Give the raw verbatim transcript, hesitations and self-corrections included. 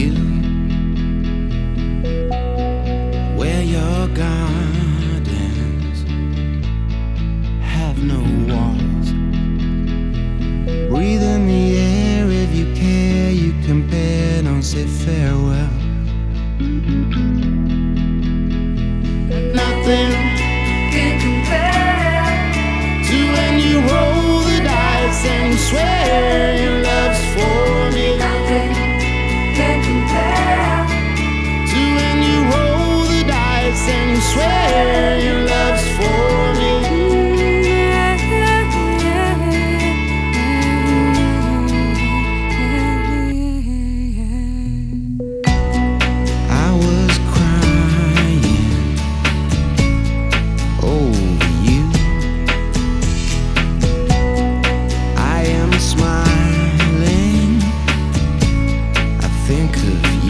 you, where your gardens have no walls. Breathe in the air if you care, you compare, don't say farewell. Nothing Can compare to when you roll the dice and you swear your love's for me. Nothing can compare To when you roll the dice and you swear your love's for me. I was crying over you. I am smiling. I think of you.